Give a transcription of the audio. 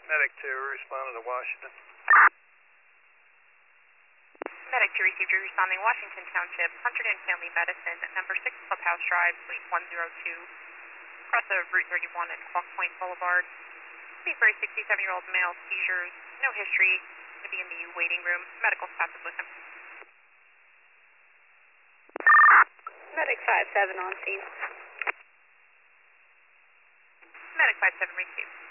Medic 2, responding to Washington. Medic 2 received you responding Washington Township, Hunterdon Family Medicine, number 6 Clubhouse Drive, Suite 102, across of Route 31 and Clock Point Boulevard. Please for a 67-year-old male, seizures, no history, to be in the waiting room. Medical staff is with him. Medic 5-7 on scene. Medic 5-7 received.